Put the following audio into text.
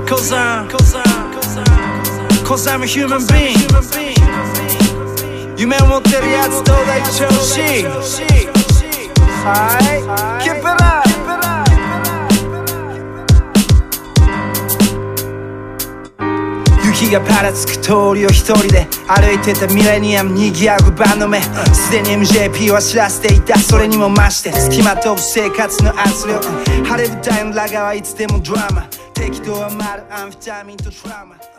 Cause I'm a human being 夢を持ってるやつどうだい調子はい Keep it up雪がぱらつく通りを一人で歩いてたミレニアムにぎわうバンド名すでに MJP は知らせていたそれにも増して付きまとう生活の圧力晴れ舞台の裏側いつでもドラマ適当はまるアンフィタミンとトラウマ